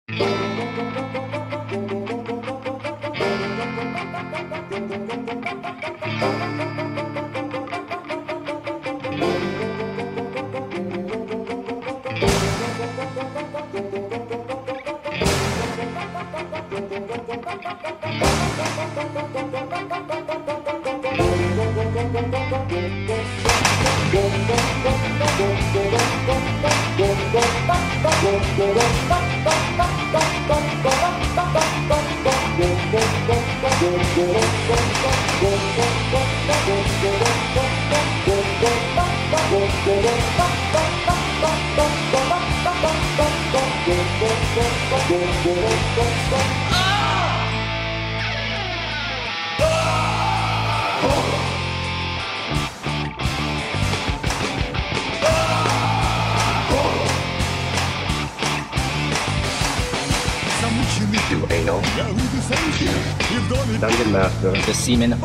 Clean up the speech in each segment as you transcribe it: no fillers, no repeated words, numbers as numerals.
Do anal. Dungeon Master. The seaman.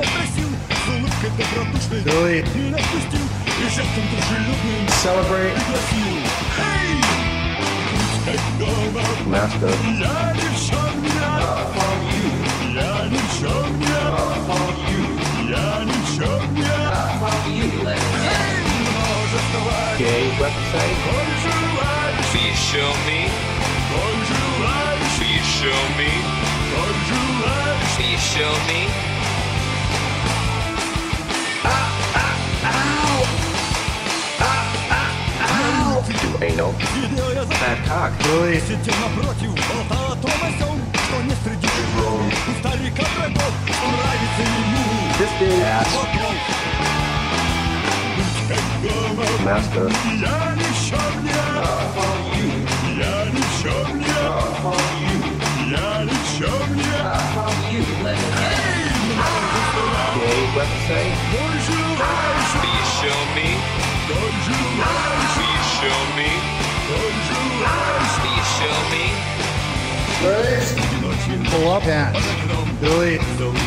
Billy. Celebrate. Master. Gay website. Please show me. Please show me. Please show me. Do anal. Bad cock. Billy. This dude. Ass. Master. Gay website. Please show me. Please show me. Please show me. Pull up pants. Billy.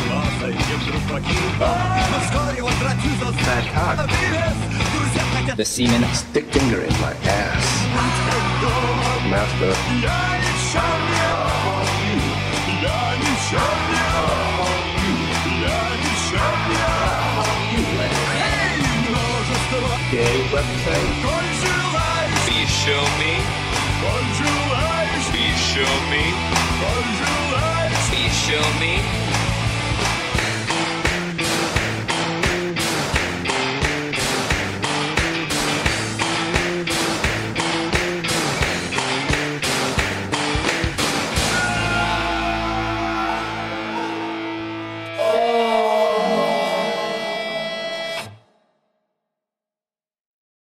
Bad cock. The seaman. Stick finger in my ass. Master. Gay website. Please show me. Please show me. Please show me.